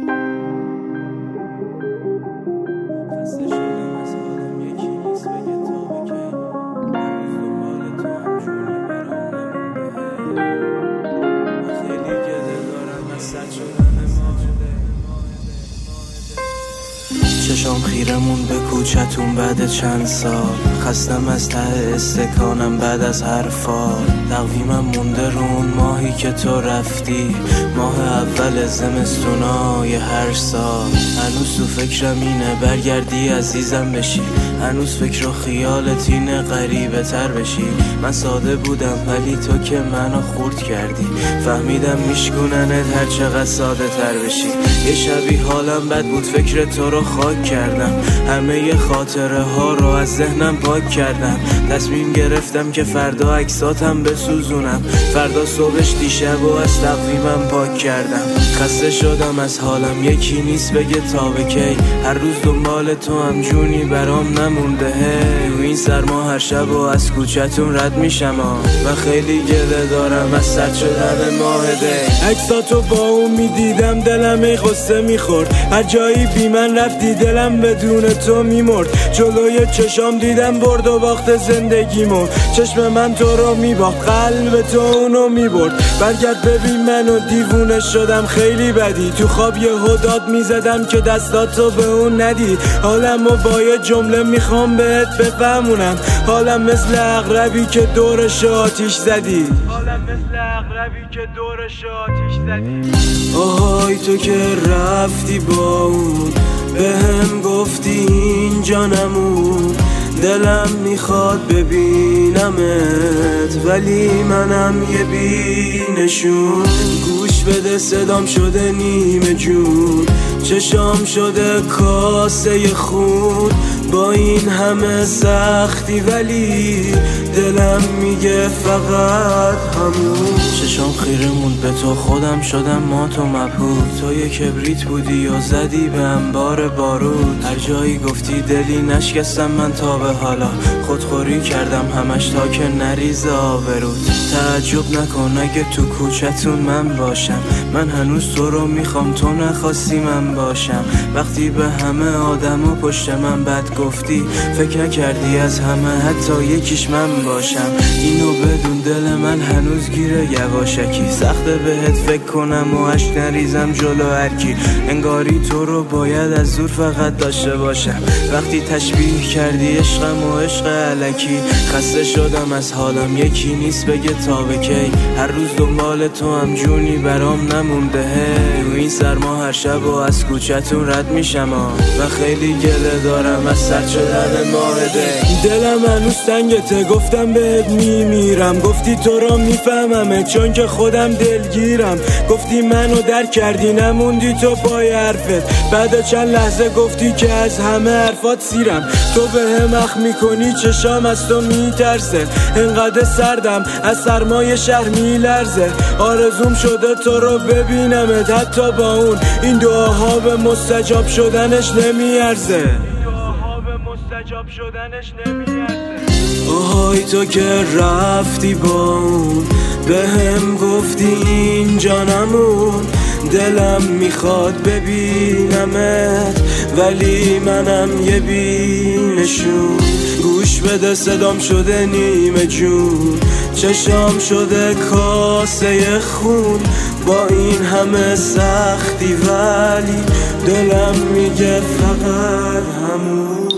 چشام خیرمون به کوچتون بعد چند سال، خستم از ته استکانم بعد از هر فال. تقویمم مونده رو اون ماهی که تو رفتی، ماه اول زمستونای هر سال. هنوز تو فکرم اینه برگردی عزیزم بشی، هنوز فکر و خیالت اینه غریبه تر بشی. من ساده بودم ولی تو که منو خورد کردی، فهمیدم میشکوننت هر چقدر ساده تر بشی. یه شبی حالم بد بود فکر تو رو خاک کردم، همه خاطره ها رو از ذهنم پاک کردم. تصمیم گرفتم که فردا عکساتم بسوزونم، فردا صبحش دیشب و از تقویمم پاک کردم. خسته شدم از حالم، یکی نیست بگه تا به کی، هر روز دنبال تو هم جونی برام نمونده. تو این سرما هر شب و از کوچتون رد میشم و خیلی گله دارم از سرد شدن ماه دی. عکساتو با اون میدیدم دلم ای غصه میخورد، هر جایی بی من رفتی دلم بدون تو میمرد. جلوی چشام دیدم برد و باخت زندگیمو، چشم من تو رو میباخت قلب تو اونو میبرد. برگرد ببین منو دیوونه شدم خیلی بدی، تو خواب یه داد میزدم که دستاتو به اون ندی. حالمو با یه جمله میخوام بهت بفهمونم، حالم مثل عقربی که دورش آتیش زدی، حالم مثل عقربی که دورش آتیش زدی. آهای تو که رفتی با اون، بهم گفتی اینجا نمون. دلم میخواد ببینمت ولی منم یه بینشون. گوش بده صدام شده نیمه جون، چشام شده کاسه خون. با این همه سختی ولی دلم میگه فقط همون. چشام خیره موند به تو، خودم شدم مات و مبهوت. تو یه کبریت بودی و زدی به انبار بارود، هر جایی گفتی دلی نشکستم من تا به حالا. خودخوری کردم همش تا که نریزه آبرود. تعجب نکن اگه تو کوچتون من باشم، من هنوز تو رو میخوام تو نخواستی من باشم. وقتی به همه آدم و پشت من بد گفتی، فکر نکردی از همه حتی یکیش من باشم. اینو بدون دل من هنوز گیره یواشکی، سخته بهت فکر کنم و عشق نریزم جلو هرکی. انگاری تو رو باید از دور فقط داشته باشم، وقتی تشبیه کردی عشقم و عشق الکی. خسته شدم از حالم، یکی نیست بگه تا به کی، هر روز دنبال تو هم جونی برام نمونده. تو این سرما هر شب و از کوچتون رد میشم و خیلی گله دارم از سرد شدن ماه دی. دلم هنوز تنگته، گفتم بهت میمیرم، گفتی تو رو میفهممه چون که خودم دلگیرم. گفتی منو درک کردی نموندی تو پای حرفت، بعد چند لحظه گفتی که از همه حرفات سیرم. تو به هم اخ میکنی چشام از تو میترسه، انقدر سردم از سرمای شهر میلرزه. آرزوم شده تو رو ببینمت حتی با اون، این دعاها به مستجاب شدنش نمیارزه. آهای تو که رفتی با اون، بهم گفتی اینجا نمون. دلم میخواد ببینمت ولی منم یه بینشون. گوش بده صدام شده نیمه جون، چشام شده کاسه خون. با این همه سختی ولی دلم میگه فقط همون.